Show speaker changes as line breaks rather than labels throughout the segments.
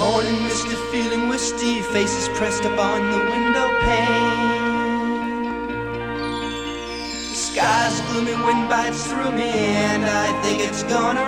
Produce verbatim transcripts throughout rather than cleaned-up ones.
Morning mist is feeling misty, faces pressed upon the window pane. The sky's gloomy, wind bites through me, and I think it's gonna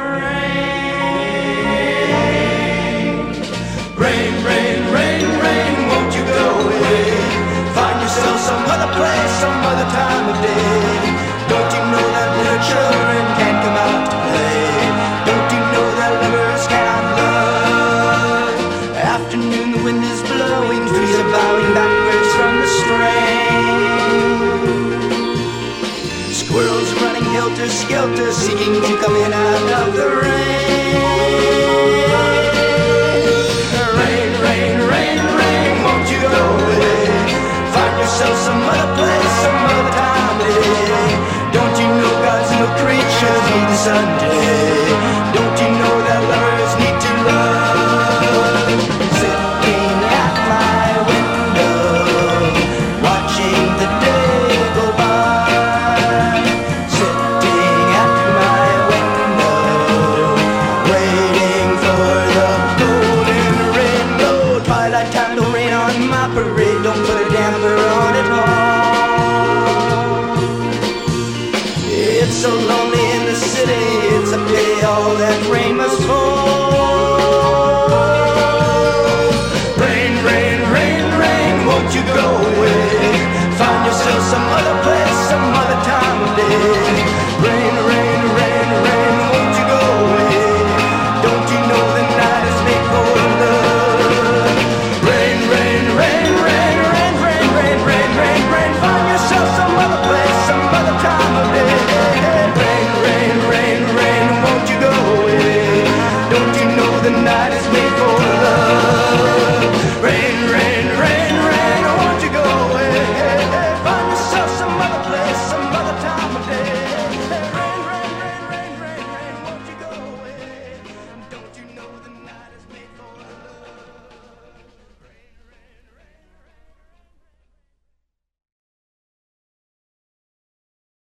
rain. Rain, rain, rain, rain, won't you go away? Find yourself some other place, some other time of day. Don't you know that little children can't come out to play? Don't you know that lovers cannot love? Afternoon, the wind is blowing, trees are bowing backwards from the strain. Squirrels running helter-skelter, seeking to come in out of the rain. Rain, rain, rain, rain, won't you go away? Find yourself some other place, some other time of day. Don't you know God's little creatures need the Sunday? Don't you know that lovers need to love? Sitting at my window, watching the day go by. Sitting at my window, waiting for the golden rainbow. Twilight time, don't rain on my parade, don't put a damper on it all. It's so lonely in the city, it's a pity all that rain must fall. Rain, rain, rain, rain, won't you go away? Find yourself some other